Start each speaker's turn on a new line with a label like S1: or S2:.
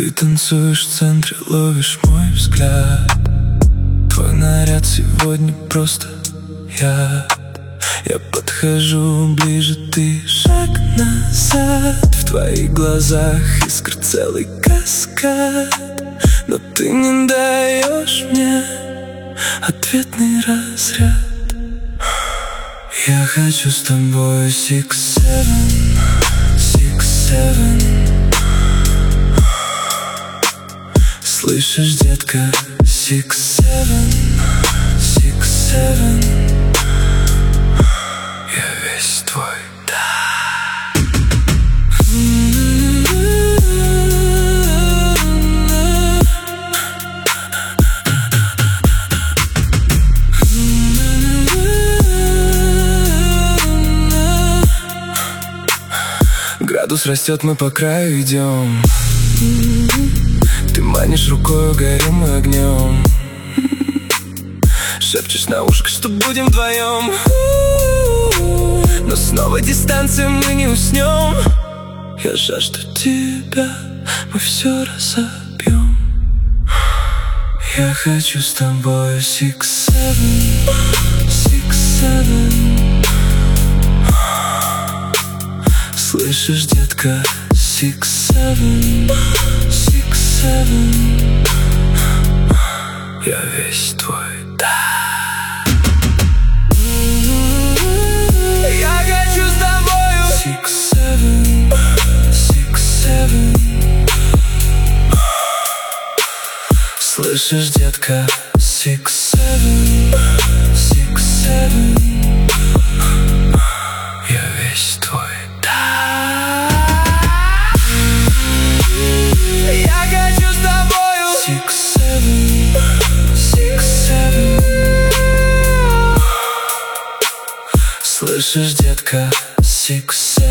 S1: Ты танцуешь в центре, ловишь мой взгляд. Твой наряд сегодня просто яд. Я подхожу ближе, ты шаг назад. В твоих глазах искр целый каскад. Но ты не даешь мне ответный разряд. Я хочу с тобой 6-7, 6-7. Слышишь, детка, 6-7, 6-7. Я весь твой, да. Градус растет, мы по краю идем. Ты манишь рукой, горим мы огнем. Шепчешь на ушко, что будем вдвоем. Но снова дистанция, мы не уснем. Я жажду тебя, мы все разобьем. Я хочу с тобой 6-7, 6-7. Слышишь, детка, 6-7, 6-7. Я весь твой, да. Я хочу с тобою 6-7, 6-7. Слышишь, детка, 6-7, 6-7. Я весь твой. Слышишь, детка, 6-7.